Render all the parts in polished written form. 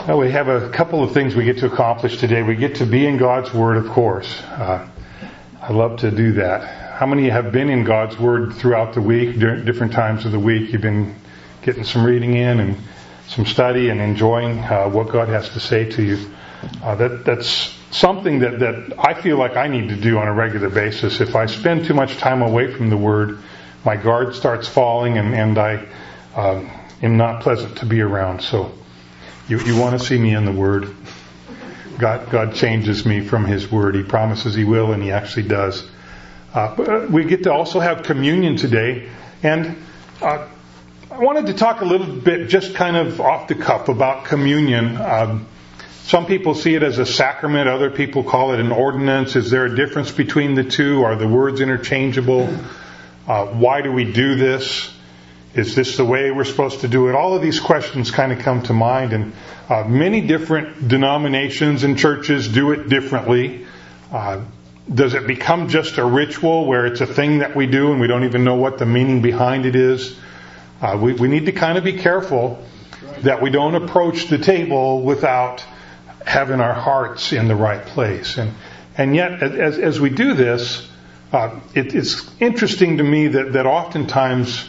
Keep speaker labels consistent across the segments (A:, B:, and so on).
A: Well, we have a couple of things we get to accomplish today. We get to be in God's Word, of course. I love to do that. How many have been in God's Word throughout the week, during different times of the week? You've been getting some reading in and some study and enjoying what God has to say to you. That's something that I feel like I need to do on a regular basis. If I spend too much time away from the Word, my guard starts falling and I am not pleasant to be around. So you want to see me in the Word. God changes me from His Word. He promises He will, and He actually does. But we get to also have communion today. And I wanted to talk a little bit, just kind of off the cuff, about communion. Some people see it as a sacrament. Other people call it an ordinance. Is there a difference between the two? Are the words interchangeable? Why do we do this? Is this the way we're supposed to do it? All of these questions kind of come to mind, and many different denominations and churches do it differently. Does it become just a ritual where it's a thing that we do and we don't even know what the meaning behind it is? We need to kind of be careful that we don't approach the table without having our hearts in the right place. And yet, as we do this, it's interesting to me that oftentimes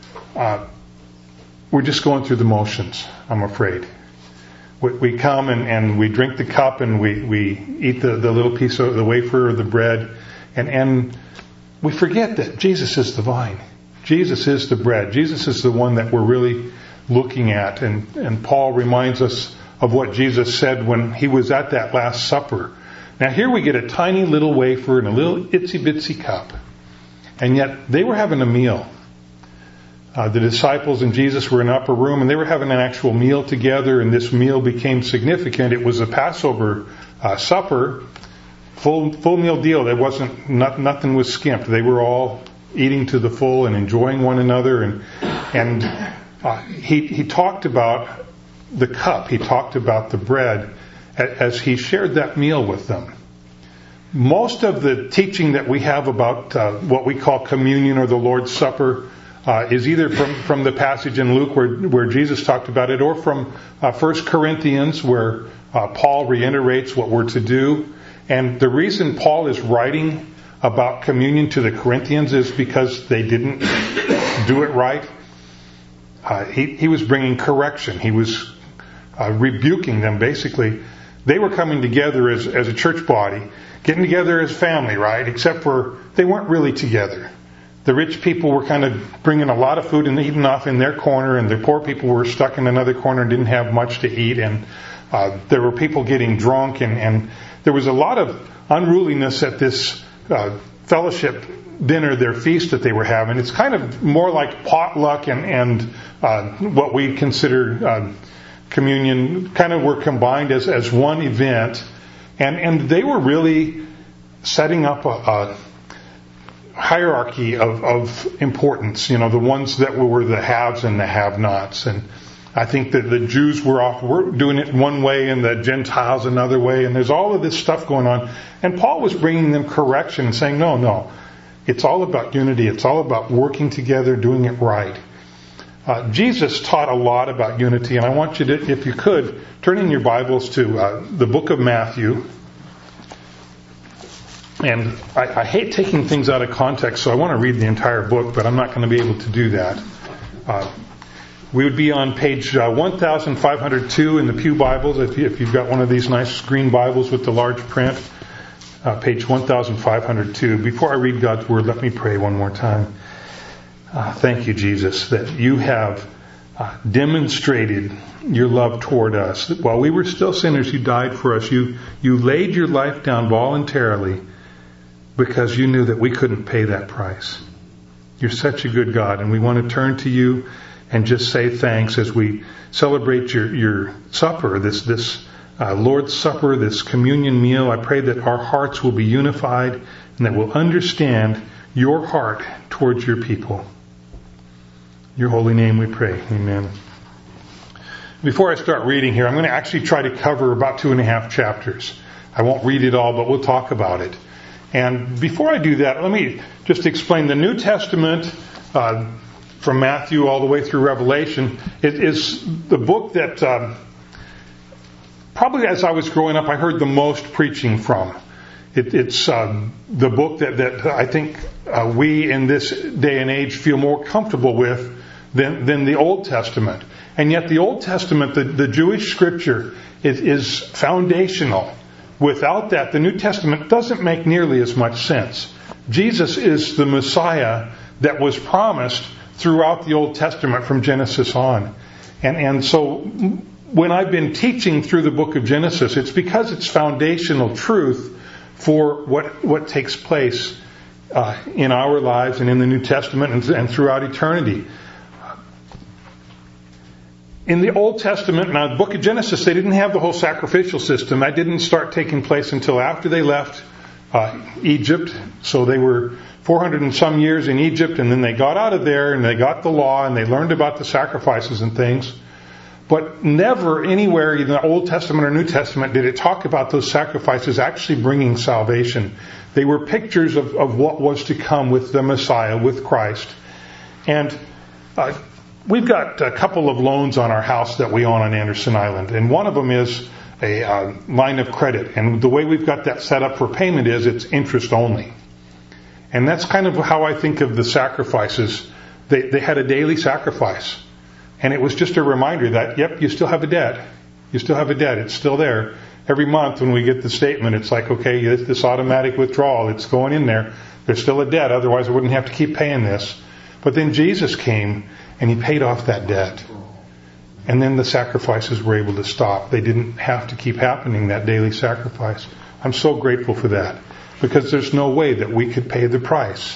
A: we're just going through the motions, I'm afraid. We come and we drink the cup and we eat the little piece of the wafer or the bread, and we forget that Jesus is the vine. Jesus is the bread. Jesus is the one that we're really looking at. And Paul reminds us of what Jesus said when He was at that Last Supper. Now here we get a tiny little wafer and a little itsy bitsy cup. And yet they were having a meal. The disciples and Jesus were in an upper room and they were having an actual meal together, and this meal became significant. It was a Passover supper, full meal deal. There wasn't, nothing was skimped. They were all eating to the full and enjoying one another. And he talked about the cup. He talked about the bread as he shared that meal with them. Most of the teaching that we have about what we call communion or the Lord's Supper is either from the passage in Luke where Jesus talked about it, or from 1 Corinthians where Paul reiterates what we're to do. And the reason Paul is writing about communion to the Corinthians is because they didn't do it right. He was bringing correction. He was rebuking them, basically. They were coming together as a church body, getting together as family, right? Except for they weren't really together. The rich people were kind of bringing a lot of food and eating off in their corner, and the poor people were stuck in another corner and didn't have much to eat. And there were people getting drunk, and there was a lot of unruliness at this fellowship dinner, their feast that they were having. It's kind of more like potluck and what we consider communion kind of were combined as one event. And they were really setting up a hierarchy of importance, the ones that were the haves and the have-nots. And I think that the Jews were doing it one way and the Gentiles another way, and there's all of this stuff going on. And Paul was bringing them correction and saying, no, it's all about unity. It's all about working together, doing it right. Jesus taught a lot about unity, and I want you to, if you could, turn in your Bibles to the book of Matthew. And I hate taking things out of context, so I want to read the entire book, but I'm not going to be able to do that. We would be on page 1502 in the Pew Bibles, if you've got one of these nice green Bibles with the large print. Page 1502. Before I read God's Word, let me pray one more time. Thank you, Jesus, that you have demonstrated your love toward us. While we were still sinners, you died for us. You laid your life down voluntarily because you knew that we couldn't pay that price. You're such a good God, and we want to turn to you and just say thanks as we celebrate your supper, this Lord's Supper, this communion meal. I pray that our hearts will be unified and that we'll understand your heart towards your people. In your holy name we pray. Amen. Before I start reading here, I'm going to actually try to cover about 2.5 chapters. I won't read it all, but we'll talk about it. And before I do that, let me just explain the New Testament from Matthew all the way through Revelation. It is the book that probably as I was growing up, I heard the most preaching from. It's the book that I think we in this day and age feel more comfortable with than the Old Testament. And yet the Old Testament, the Jewish scripture, is foundational. Without that, the New Testament doesn't make nearly as much sense. Jesus is the Messiah that was promised throughout the Old Testament from Genesis on. And so when I've been teaching through the book of Genesis, it's because it's foundational truth for what takes place in our lives and in the New Testament and throughout eternity. In the Old Testament, now the book of Genesis, they didn't have the whole sacrificial system. That didn't start taking place until after they left Egypt. So they were 400 and some years in Egypt, and then they got out of there and they got the law and they learned about the sacrifices and things. But never anywhere in the Old Testament or New Testament did it talk about those sacrifices actually bringing salvation. They were pictures of what was to come with the Messiah, with Christ. And we've got a couple of loans on our house that we own on Anderson Island. And one of them is a line of credit. And the way we've got that set up for payment is it's interest only. And that's kind of how I think of the sacrifices. They had a daily sacrifice. And it was just a reminder that, yep, you still have a debt. You still have a debt. It's still there. Every month when we get the statement, it's like, okay, this automatic withdrawal, it's going in there. There's still a debt. Otherwise, I wouldn't have to keep paying this. But then Jesus came and He paid off that debt. And then the sacrifices were able to stop. They didn't have to keep happening, that daily sacrifice. I'm so grateful for that. Because there's no way that we could pay the price.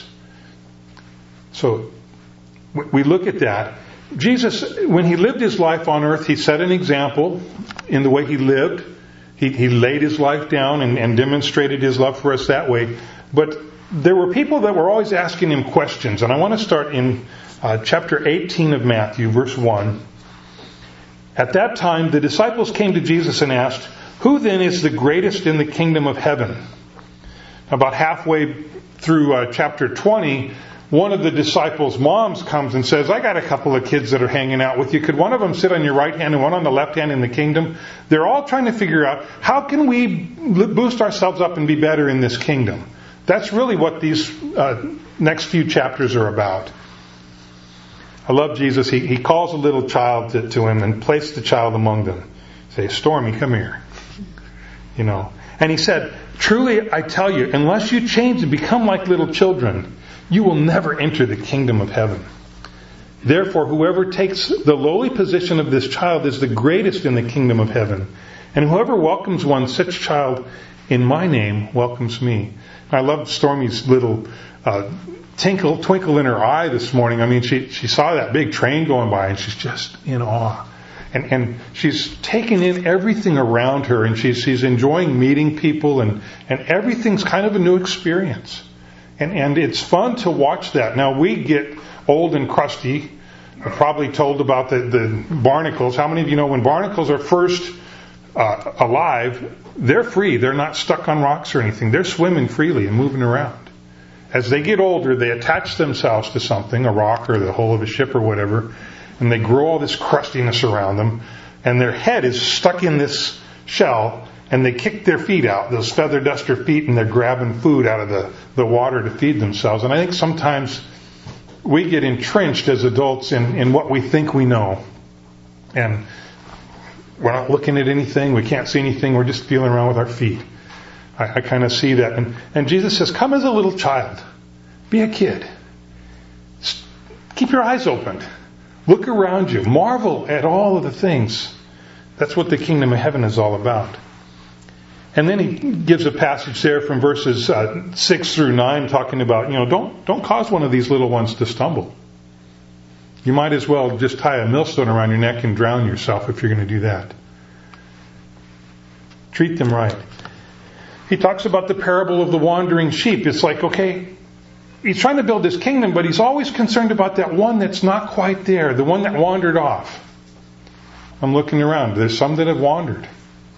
A: So we look at that. Jesus, when He lived His life on earth, He set an example in the way He lived. He laid His life down and demonstrated His love for us that way. But there were people that were always asking Him questions. And I want to start in chapter 18 of Matthew, verse 1. At that time, the disciples came to Jesus and asked, "Who then is the greatest in the kingdom of heaven?" About halfway through chapter 20, one of the disciples' moms comes and says, "I got a couple of kids that are hanging out with you. Could one of them sit on your right hand and one on the left hand in the kingdom?" They're all trying to figure out, how can we boost ourselves up and be better in this kingdom? That's really what these next few chapters are about. I love Jesus. He calls a little child to Him and placed the child among them. Say, "Stormy, come here." And He said, "Truly I tell you, unless you change and become like little children, you will never enter the kingdom of heaven. Therefore, whoever takes the lowly position of this child is the greatest in the kingdom of heaven. And whoever welcomes one such child in my name welcomes me." I love Stormy's little twinkle in her eye this morning. I mean, she saw that big train going by and she's just in awe. And she's taking in everything around her, and she's enjoying meeting people, and everything's kind of a new experience. And it's fun to watch that. Now, we get old and crusty. I've probably told about the barnacles. How many of you know when barnacles are first alive, they're free. They're not stuck on rocks or anything. They're swimming freely and moving around. As they get older, they attach themselves to something, a rock or the hull of a ship or whatever, and they grow all this crustiness around them, and their head is stuck in this shell, and they kick their feet out, those feather duster feet, and they're grabbing food out of the water to feed themselves. And I think sometimes we get entrenched as adults in what we think we know. And we're not looking at anything, we can't see anything, we're just feeling around with our feet. I kind of see that. And Jesus says, come as a little child. Be a kid. Keep your eyes open. Look around you. Marvel at all of the things. That's what the kingdom of heaven is all about. And then he gives a passage there from verses 6 through 9 talking about, don't cause one of these little ones to stumble. You might as well just tie a millstone around your neck and drown yourself if you're going to do that. Treat them right. He talks about the parable of the wandering sheep. It's like, okay, he's trying to build his kingdom, but he's always concerned about that one that's not quite there, the one that wandered off. I'm looking around. There's some that have wandered.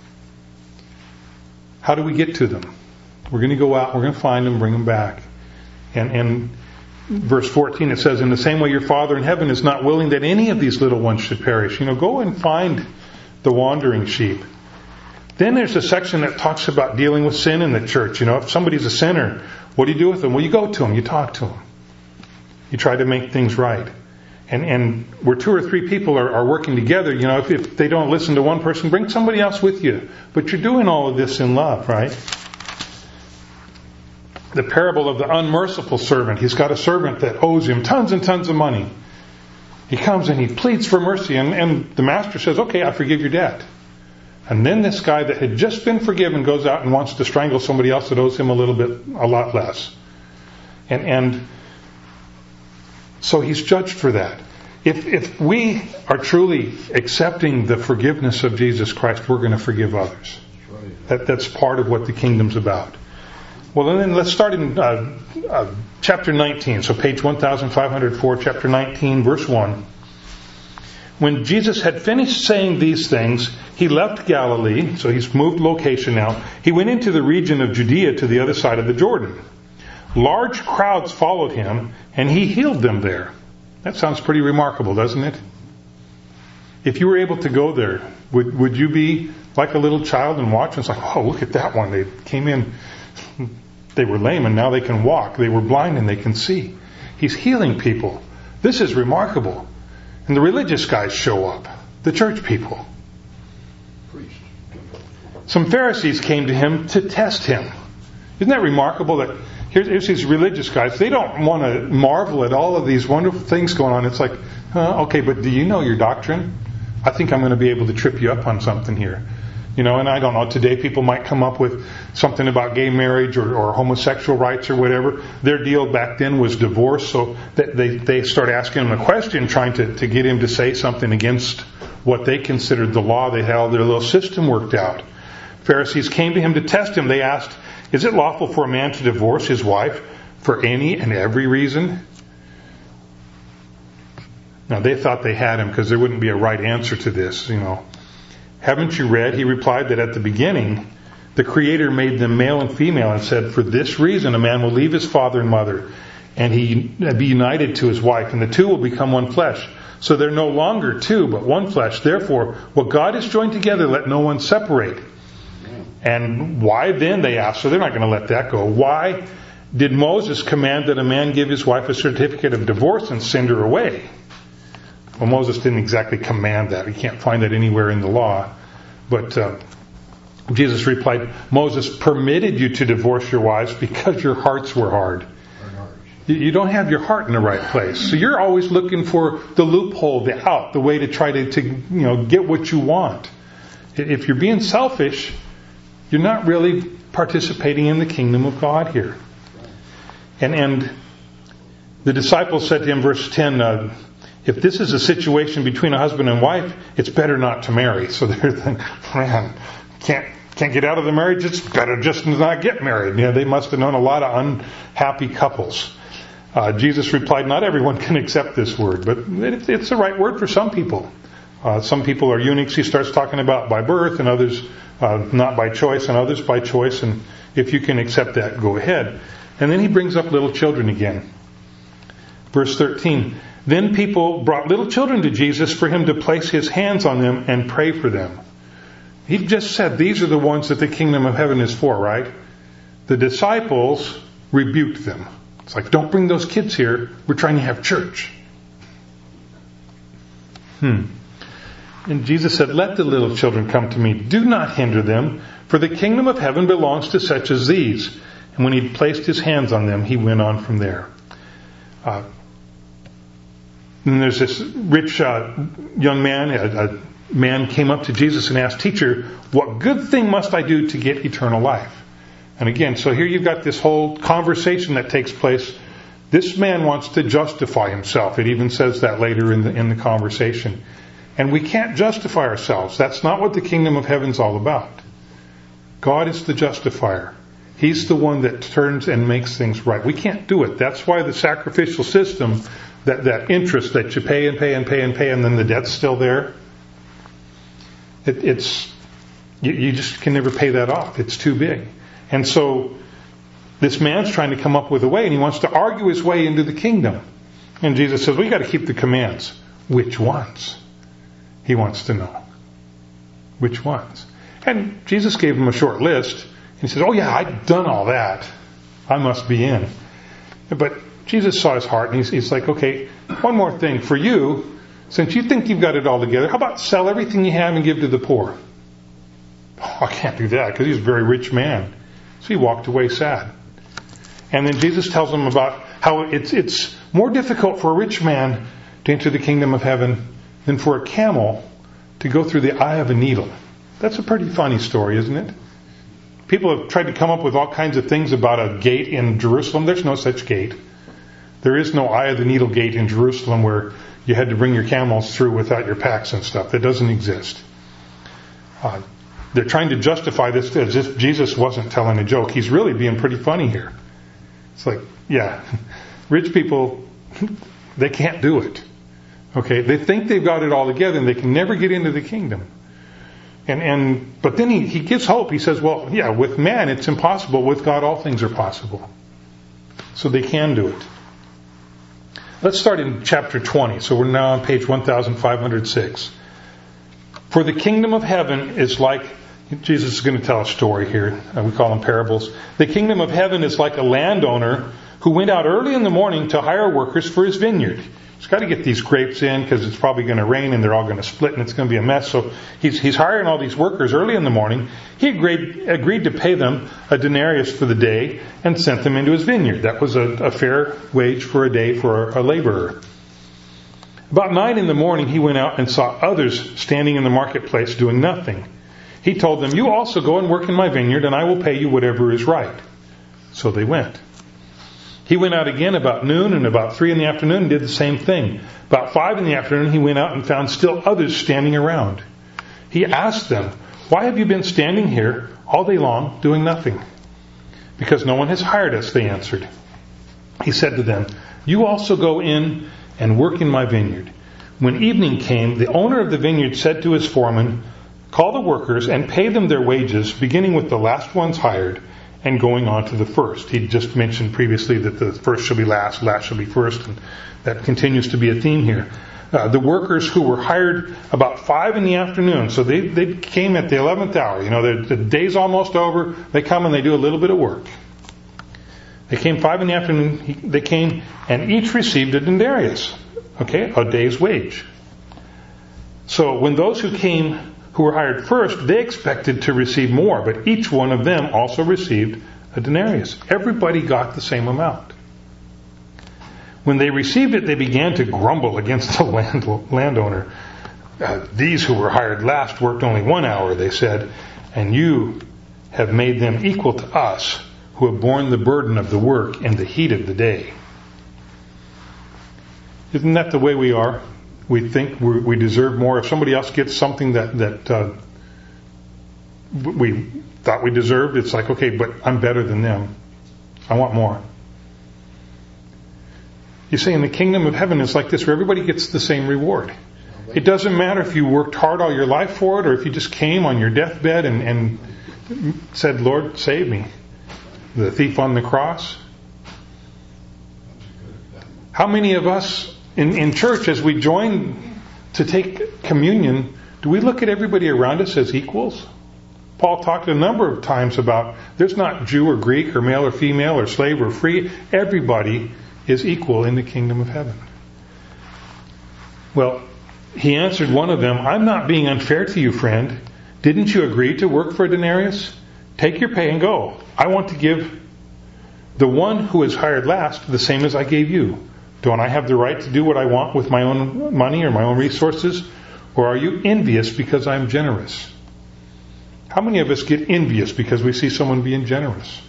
A: How do we get to them? We're going to go out, we're going to find them, bring them back. And verse 14 it says, in the same way your Father in heaven is not willing that any of these little ones should perish. Go and find the wandering sheep. Then there's a section that talks about dealing with sin in the church. If somebody's a sinner, what do you do with them? Well, you go to them, you talk to them. You try to make things right. And where 2 or 3 people are working together, if they don't listen to one person, bring somebody else with you. But you're doing all of this in love, right? The parable of the unmerciful servant. He's got a servant that owes him tons and tons of money. He comes and he pleads for mercy, and the master says, okay, I forgive your debt. And then this guy that had just been forgiven goes out and wants to strangle somebody else that owes him a lot less. And so he's judged for that. If we are truly accepting the forgiveness of Jesus Christ, we're going to forgive others. That's part of what the kingdom's about. Well, then let's start in chapter 19. So page 1504, chapter 19, verse 1. When Jesus had finished saying these things, he left Galilee, so he's moved location now. He went into the region of Judea to the other side of the Jordan. Large crowds followed him, and he healed them there. That sounds pretty remarkable, doesn't it? If you were able to go there, would you be like a little child and watch? And it's like, oh, look at that one. They came in, they were lame, and now they can walk. They were blind, and they can see. He's healing people. This is remarkable. And the religious guys show up, the church people. Some Pharisees came to him to test him. Isn't that remarkable that here's these religious guys. They don't want to marvel at all of these wonderful things going on. It's like, okay, but do you know your doctrine? I think I'm going to be able to trip you up on something here. And I don't know, today people might come up with something about gay marriage or homosexual rights or whatever. Their deal back then was divorce, so they start asking him a question, trying to get him to say something against what they considered the law. They had all their little system worked out. Pharisees came to him to test him. They asked, is it lawful for a man to divorce his wife for any and every reason? Now they thought they had him because there wouldn't be a right answer to this, Haven't you read, he replied, that at the beginning the Creator made them male and female and said, for this reason a man will leave his father and mother and he be united to his wife, and the two will become one flesh. So they're no longer two, but one flesh. Therefore, what God has joined together, let no one separate. And why then, they asked, so they're not going to let that go. Why did Moses command that a man give his wife a certificate of divorce and send her away? Well, Moses didn't exactly command that. We can't find that anywhere in the law. But Jesus replied, Moses permitted you to divorce your wives because your hearts were hard. You don't have your heart in the right place. So you're always looking for the loophole, the out, the way to try to get what you want. If you're being selfish, you're not really participating in the kingdom of God here. And the disciples said to him, verse 10, if this is a situation between a husband and wife, it's better not to marry. So they're thinking, man, can't get out of the marriage, it's better just not get married. They must have known a lot of unhappy couples. Jesus replied, not everyone can accept this word, but it's the right word for some people. Some people are eunuchs, he starts talking about by birth, and others not by choice, and others by choice. And if you can accept that, go ahead. And then he brings up little children again. Verse 13, then people brought little children to Jesus for him to place his hands on them and pray for them. He just said these are the ones that the kingdom of heaven is for, right? The disciples rebuked them. It's like, don't bring those kids here. We're trying to have church. And Jesus said, let the little children come to me. Do not hinder them, for the kingdom of heaven belongs to such as these. And when he placed his hands on them, he went on from there. And there's this rich young man, a man came up to Jesus and asked, teacher, what good thing must I do to get eternal life? And again, so here you've got this whole conversation that takes place. This man wants to justify himself. It even says that later in the conversation. And we can't justify ourselves. That's not what the kingdom of heaven's all about. God is the justifier. He's the one that turns and makes things right. We can't do it. That's why the sacrificial system, that interest that you pay and pay and pay and pay, and then the debt's still there, you just can never pay that off. It's too big. And so this man's trying to come up with a way, and he wants to argue his way into the kingdom. And Jesus says, well, you got to keep the commands. Which ones? He wants to know. Which ones? And Jesus gave him a short list. He says, oh yeah, I've done all that. I must be in. But Jesus saw his heart, and he's like, okay, one more thing. For you, since you think you've got it all together, how about sell everything you have and give to the poor? Oh, I can't do that, because he's a very rich man. So he walked away sad. And then Jesus tells him about how it's more difficult for a rich man to enter the kingdom of heaven than for a camel to go through the eye of a needle. That's a pretty funny story, isn't it? People have tried to come up with all kinds of things about a gate in Jerusalem. There's no such gate. There is no eye of the needle gate in Jerusalem where you had to bring your camels through without your packs and stuff. That doesn't exist. They're trying to justify this as if Jesus wasn't telling a joke. He's really being pretty funny here. It's like, yeah, rich people, they can't do it. Okay, they think they've got it all together and they can never get into the kingdom. But then he gives hope. He says, well, yeah, with man it's impossible. With God all things are possible. So they can do it. Let's start in chapter 20. So we're now on page 1506. For the kingdom of heaven is like, Jesus is going to tell a story here. We call them parables. The kingdom of heaven is like a landowner who went out early in the morning to hire workers for his vineyard. He's got to get these grapes in because it's probably going to rain and they're all going to split and it's going to be a mess. So he's hiring all these workers early in the morning. He agreed to pay them a denarius for the day and sent them into his vineyard. That was a fair wage for a day for a laborer. About 9 in the morning, he went out and saw others standing in the marketplace doing nothing. He told them, you also go and work in my vineyard and I will pay you whatever is right. So they went. He went out again about noon, and about 3 in the afternoon and did the same thing. About 5 in the afternoon he went out and found still others standing around. He asked them, why have you been standing here all day long doing nothing? Because no one has hired us, they answered. He said to them, you also go in and work in my vineyard. When evening came, the owner of the vineyard said to his foreman, call the workers and pay them their wages, beginning with the last ones hired and going on to the first. He just mentioned previously that the first shall be last shall be first, and that continues to be a theme here. The workers who were hired about 5 in the afternoon, so they came at the 11th hour. You know, the day's almost over. They come and they do a little bit of work. They came 5 in the afternoon. They came and each received a denarius, okay, a day's wage. So when those who were hired first, they expected to receive more, but each one of them also received a denarius. Everybody got the same amount. When they received it, they began to grumble against the landowner. These who were hired last worked only 1 hour, they said, and you have made them equal to us who have borne the burden of the work in the heat of the day. Isn't that the way we are? We think we deserve more. If somebody else gets something that we thought we deserved, it's like, okay, but I'm better than them. I want more. You see, in the kingdom of heaven, it's like this, where everybody gets the same reward. It doesn't matter if you worked hard all your life for it, or if you just came on your deathbed and said, Lord, save me. The thief on the cross. How many of us in church, as we join to take communion, do we look at everybody around us as equals? Paul talked a number of times about there's not Jew or Greek or male or female or slave or free. Everybody is equal in the kingdom of heaven. Well, he answered one of them, I'm not being unfair to you, friend. Didn't you agree to work for a denarius? Take your pay and go. I want to give the one who is hired last the same as I gave you. Don't I have the right to do what I want with my own money or my own resources? Or are you envious because I'm generous? How many of us get envious because we see someone being generous?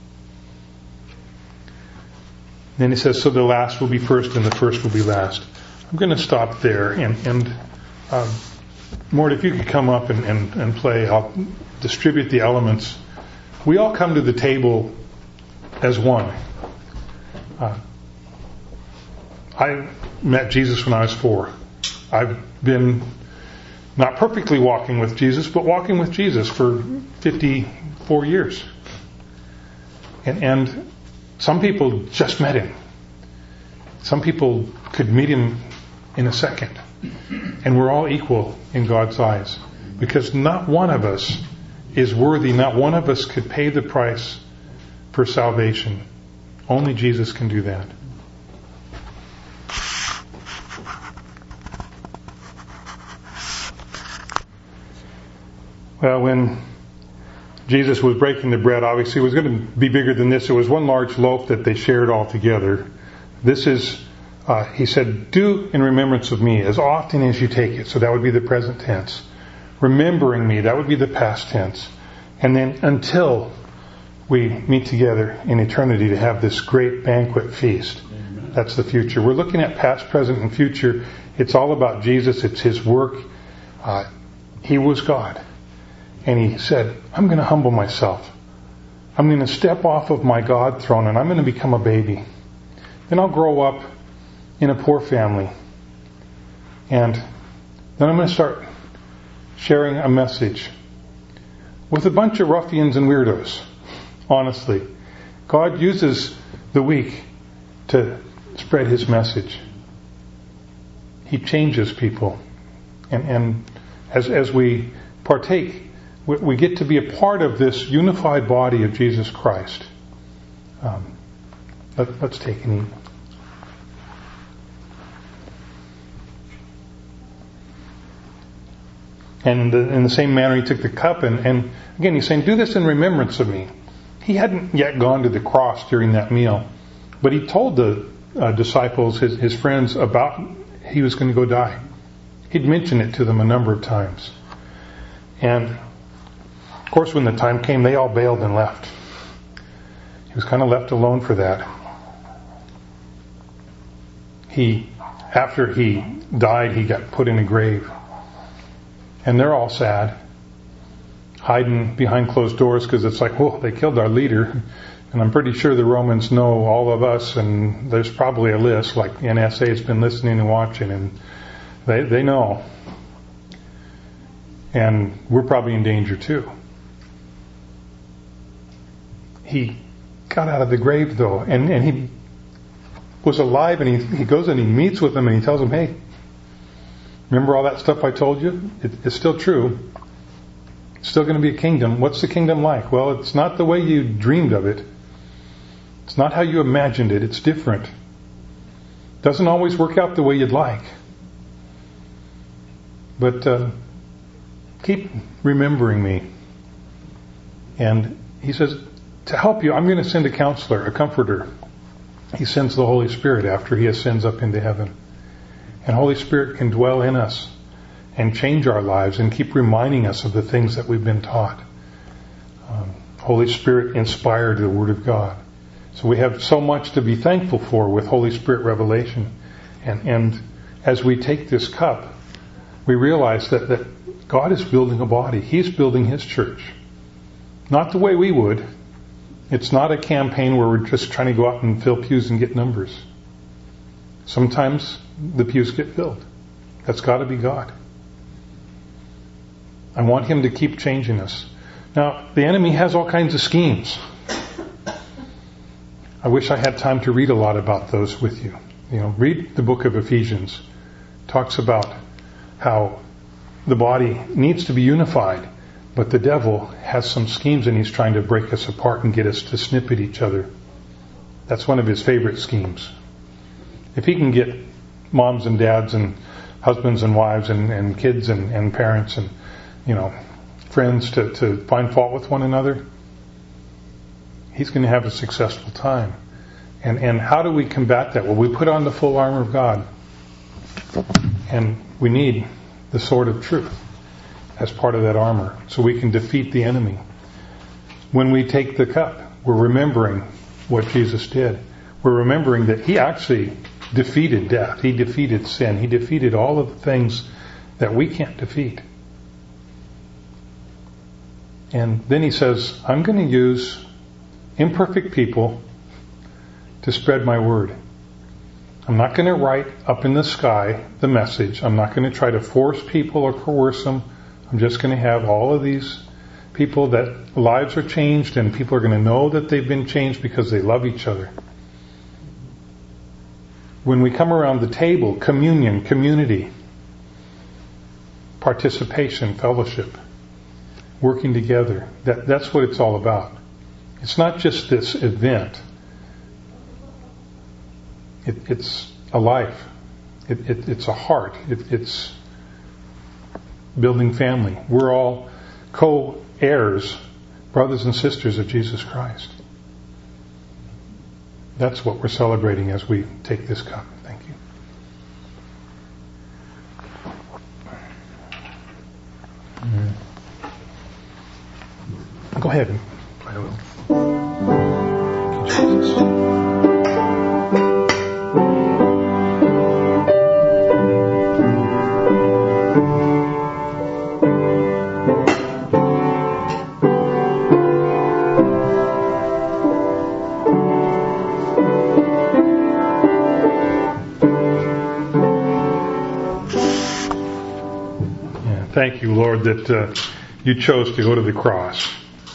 A: Then he says, so the last will be first and the first will be last. I'm going to stop there. And Mort, if you could come up and play, I'll distribute the elements. We all come to the table as one. I met Jesus when I was 4. I've been not perfectly walking with Jesus, but walking with Jesus for 54 years. And some people just met him. Some people could meet him in a second. And we're all equal in God's eyes. Because not one of us is worthy. Not one of us could pay the price for salvation. Only Jesus can do that. Well, when Jesus was breaking the bread, obviously it was going to be bigger than this. It was one large loaf that they shared all together. This is, he said, do in remembrance of me as often as you take it. So that would be the present tense. Remembering me, that would be the past tense. And then until we meet together in eternity to have this great banquet feast. Amen. That's the future. We're looking at past, present, and future. It's all about Jesus. It's His work. He was God. And He said, I'm going to humble myself. I'm going to step off of my God throne and I'm going to become a baby. Then I'll grow up in a poor family. And then I'm going to start sharing a message with a bunch of ruffians and weirdos. Honestly, God uses the weak to spread His message. He changes people. And as we partake, we get to be a part of this unified body of Jesus Christ. Let's take and eat. And in the same manner, He took the cup, and again, He's saying, do this in remembrance of me. He hadn't yet gone to the cross during that meal, but He told the disciples, his friends, about He was going to go die. He'd mentioned it to them a number of times. And, of course, when the time came, they all bailed and left. He was kind of left alone for that. After He died, He got put in a grave. And they're all sad, hiding behind closed doors because it's like, whoa, they killed our leader. And I'm pretty sure the Romans know all of us, and there's probably a list, like NSA has been listening and watching, and they know. And we're probably in danger too. He got out of the grave though, and He was alive, and he goes and he meets with them and He tells them, hey, remember all that stuff I told you? It's still true. It's still going to be a kingdom. What's the kingdom like? Well, it's not the way you dreamed of it. It's not how you imagined it. It's different. It doesn't always work out the way you'd like. But keep remembering me. And He says, to help you, I'm going to send a counselor, a comforter. He sends the Holy Spirit after He ascends up into heaven. And Holy Spirit can dwell in us and change our lives and keep reminding us of the things that we've been taught. Holy Spirit inspired the Word of God. So we have so much to be thankful for with Holy Spirit revelation. And as we take this cup, we realize that God is building a body. He's building His church. Not the way we would. It's not a campaign where we're just trying to go out and fill pews and get numbers. Sometimes the pews get filled. That's got to be God. I want Him to keep changing us. Now, the enemy has all kinds of schemes. I wish I had time to read a lot about those with you. Read the book of Ephesians. It talks about how the body needs to be unified, but the devil has some schemes and he's trying to break us apart and get us to snip at each other. That's one of his favorite schemes. If he can get moms and dads and husbands and wives and kids and parents and, friends to find fault with one another, he's going to have a successful time. And how do we combat that? Well, we put on the full armor of God. And we need the sword of truth as part of that armor so we can defeat the enemy. When we take the cup, we're remembering what Jesus did. We're remembering that He actually defeated death. He defeated sin. He defeated all of the things that we can't defeat. And then He says, I'm going to use imperfect people to spread my word. I'm not going to write up in the sky the message. I'm not going to try to force people or coerce them. I'm just going to have all of these people that lives are changed and people are going to know that they've been changed because they love each other. When we come around the table, communion, community, participation, fellowship, working together. That's what it's all about. It's not just this event. It's a life. It's a heart. It's building family. We're all co-heirs, brothers and sisters of Jesus Christ. That's what we're celebrating as we take this cup. Thank you. Go ahead and play a little. Thank you, Jesus. Thank you, Lord, that you chose to go to the cross.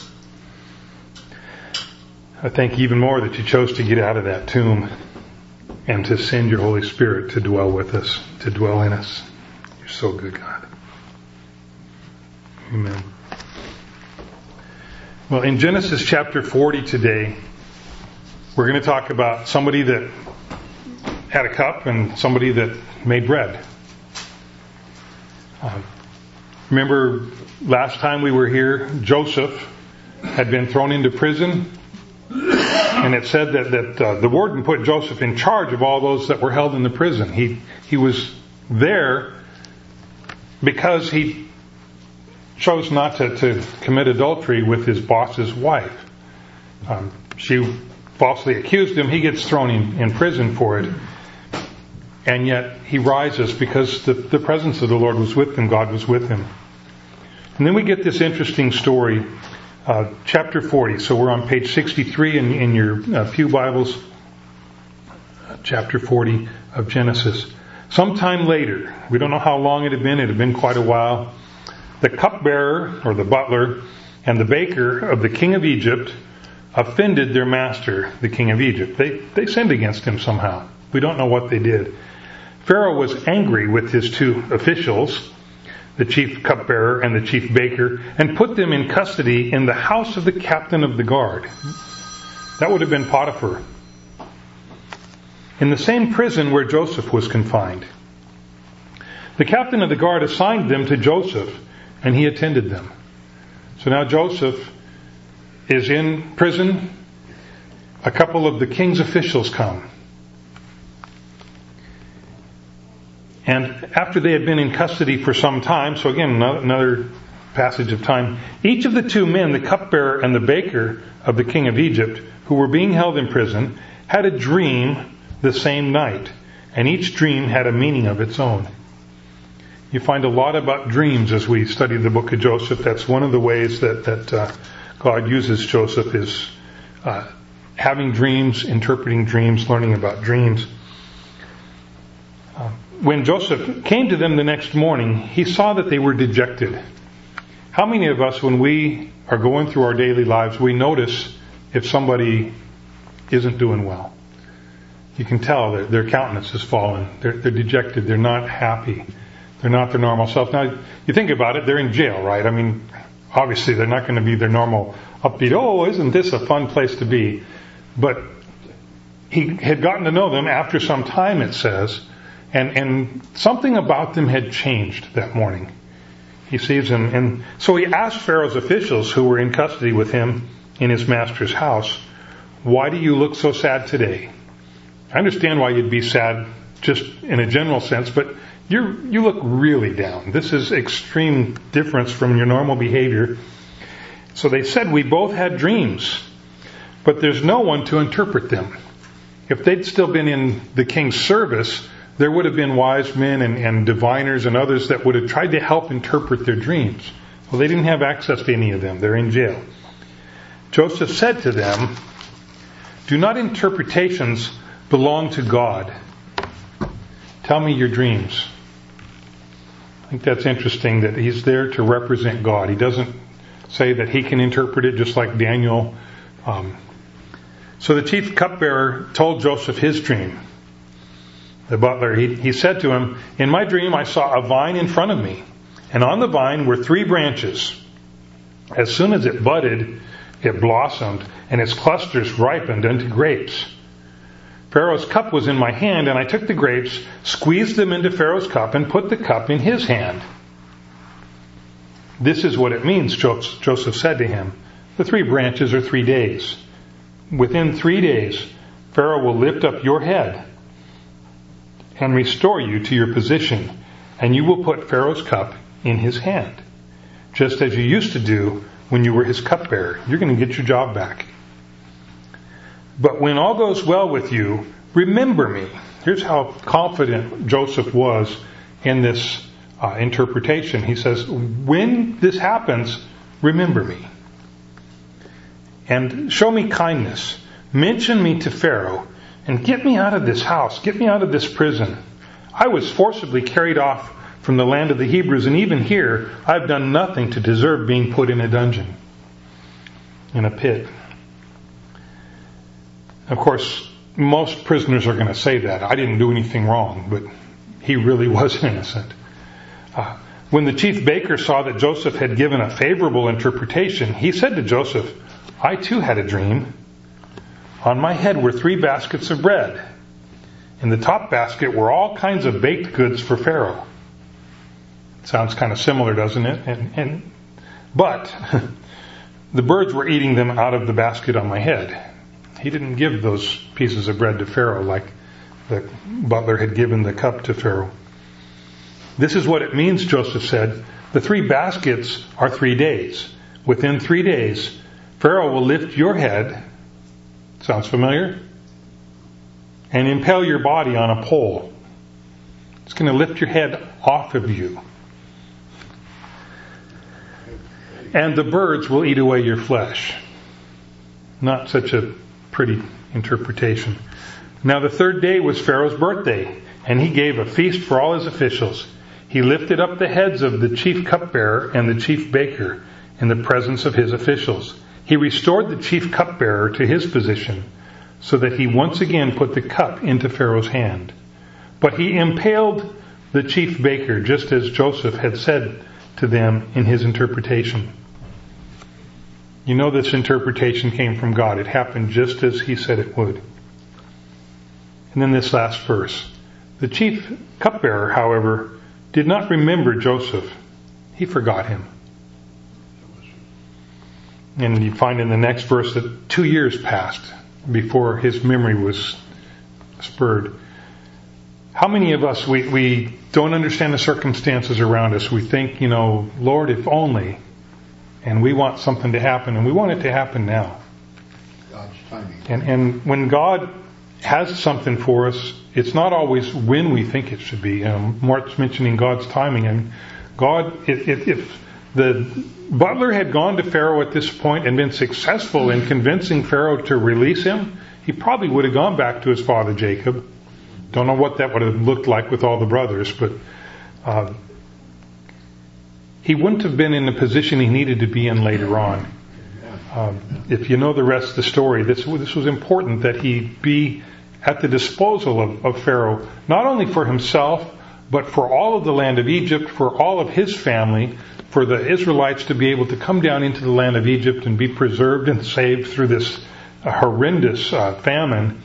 A: I thank you even more that you chose to get out of that tomb and to send your Holy Spirit to dwell with us, to dwell in us. You're so good, God. Amen. Well, in Genesis chapter 40 today, we're going to talk about somebody that had a cup and somebody that made bread. Remember last time we were here, Joseph had been thrown into prison, and it said that the warden put Joseph in charge of all those that were held in the prison. He was there because he chose not to commit adultery with his boss's wife. She falsely accused him. He gets thrown in prison for it. And yet he rises because the presence of the Lord was with him. God was with him. And then we get this interesting story, chapter 40. So we're on page 63 in your pew Bibles, chapter 40 of Genesis. Sometime later, we don't know how long it had been quite a while, the cupbearer or the butler and the baker of the king of Egypt offended their master, the king of Egypt. They sinned against him somehow. We don't know what they did. Pharaoh was angry with his two officials, the chief cupbearer and the chief baker, and put them in custody in the house of the captain of the guard. That would have been Potiphar. In the same prison where Joseph was confined. The captain of the guard assigned them to Joseph, and he attended them. So now Joseph is in prison. A couple of the king's officials come. And after they had been in custody for some time, so again, another passage of time, each of the two men, the cupbearer and the baker of the king of Egypt, who were being held in prison, had a dream the same night. And each dream had a meaning of its own. You find a lot about dreams as we study the book of Joseph. That's one of the ways that God uses Joseph is having dreams, interpreting dreams, learning about dreams. When Joseph came to them the next morning, he saw that they were dejected. How many of us, when we are going through our daily lives, we notice if somebody isn't doing well? You can tell that their countenance has fallen. They're dejected. They're not happy. They're not their normal self. Now, you think about it, they're in jail, right? I mean, obviously they're not going to be their normal upbeat, oh, isn't this a fun place to be? But he had gotten to know them after some time, it says, and something about them had changed that morning. He sees them, and so he asked Pharaoh's officials who were in custody with him in his master's house, why do you look so sad today? I understand why you'd be sad just in a general sense, but you look really down. This is extreme difference from your normal behavior. So they said, we both had dreams, but there's no one to interpret them. If they'd still been in the king's service, there would have been wise men and diviners and others that would have tried to help interpret their dreams. Well, they didn't have access to any of them. They're in jail. Joseph said to them, do not interpretations belong to God? Tell me your dreams. I think that's interesting that he's there to represent God. He doesn't say that he can interpret it just like Daniel. So the chief cupbearer told Joseph his dream. The butler, he said to him, in my dream I saw a vine in front of me, and on the vine were 3 branches. As soon as it budded, it blossomed, and its clusters ripened into grapes. Pharaoh's cup was in my hand, and I took the grapes, squeezed them into Pharaoh's cup, and put the cup in his hand. This is what it means, Joseph said to him. The 3 branches are 3 days. Within 3 days, Pharaoh will lift up your head and restore you to your position, and you will put Pharaoh's cup in his hand, just as you used to do when you were his cupbearer. You're going to get your job back. But when all goes well with you, remember me. Here's how confident Joseph was in this interpretation. He says, when this happens, remember me. And show me kindness. Mention me to Pharaoh and get me out of this house. Get me out of this prison. I was forcibly carried off from the land of the Hebrews, and even here I've done nothing to deserve being put in a dungeon, in a pit. Of course, most prisoners are going to say that. I didn't do anything wrong, but he really was innocent. When the chief baker saw that Joseph had given a favorable interpretation, he said to Joseph, I too had a dream. On my head were 3 baskets of bread. In the top basket were all kinds of baked goods for Pharaoh. Sounds kind of similar, doesn't it? But the birds were eating them out of the basket on my head. He didn't give those pieces of bread to Pharaoh like the butler had given the cup to Pharaoh. This is what it means, Joseph said. The 3 baskets are 3 days. Within 3 days, Pharaoh will lift your head. Sounds familiar? And impale your body on a pole. It's going to lift your head off of you. And the birds will eat away your flesh. Not such a pretty interpretation. Now the 3rd day was Pharaoh's birthday, and he gave a feast for all his officials. He lifted up the heads of the chief cupbearer and the chief baker in the presence of his officials. He restored the chief cupbearer to his position, so that he once again put the cup into Pharaoh's hand. But he impaled the chief baker, just as Joseph had said to them in his interpretation. You know this interpretation came from God. It happened just as he said it would. And then this last verse. The chief cupbearer, however, did not remember Joseph. He forgot him. And you find in the next verse that 2 years passed before his memory was spurred. How many of us, we don't understand the circumstances around us. We think, Lord, if only. And we want something to happen, and we want it to happen now.
B: God's timing.
A: And when God has something for us, it's not always when we think it should be. Mark's mentioning God's timing. And God, if the butler had gone to Pharaoh at this point and been successful in convincing Pharaoh to release him, he probably would have gone back to his father Jacob. Don't know what that would have looked like with all the brothers, but he wouldn't have been in the position he needed to be in later on. If you know the rest of the story, this was important that he be at the disposal of Pharaoh, not only for himself, but for all of the land of Egypt, for all of his family, for the Israelites to be able to come down into the land of Egypt and be preserved and saved through this horrendous famine.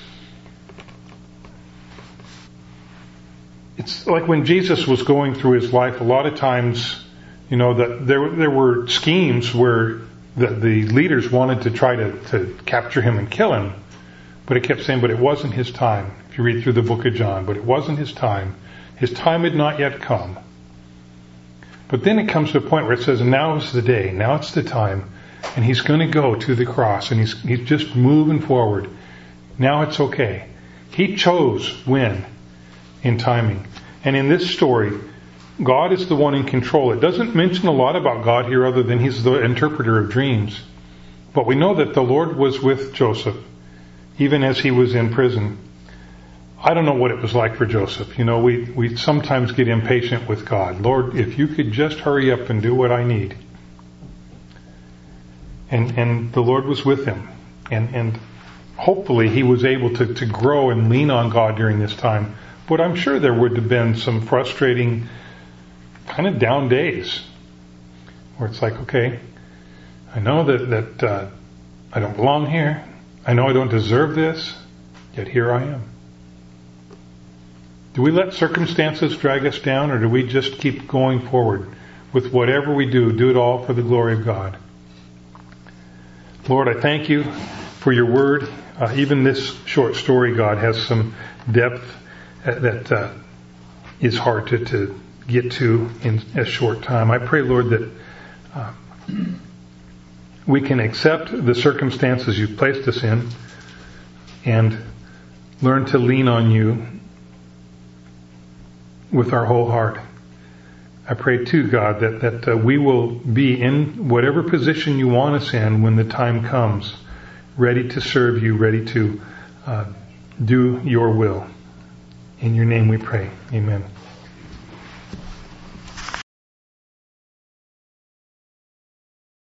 A: It's like when Jesus was going through his life, a lot of times, that there were schemes where the leaders wanted to try to capture him and kill him. But it kept saying, but it wasn't his time. If you read through the book of John, but it wasn't his time. His time had not yet come. But then it comes to a point where it says, now is the day, now it's the time. And he's going to go to the cross, and he's just moving forward. Now it's okay. He chose when in timing. And in this story, God is the one in control. It doesn't mention a lot about God here other than he's the interpreter of dreams. But we know that the Lord was with Joseph, even as he was in prison. I don't know what it was like for Joseph. We sometimes get impatient with God. Lord, if you could just hurry up and do what I need. And the Lord was with him. And hopefully he was able to grow and lean on God during this time. But I'm sure there would have been some frustrating, kind of down days where it's like, okay, I know that I don't belong here. I know I don't deserve this, yet here I am. Do we let circumstances drag us down, or do we just keep going forward with whatever we do it all for the glory of God? Lord, I thank you for your word. Even this short story, God, has some depth that is hard to get to in a short time. I pray, Lord, that we can accept the circumstances you've placed us in and learn to lean on you with our whole heart. I pray too, God, that we will be in whatever position you want us in when the time comes, ready to serve you, ready to do your will. In your name we pray. Amen.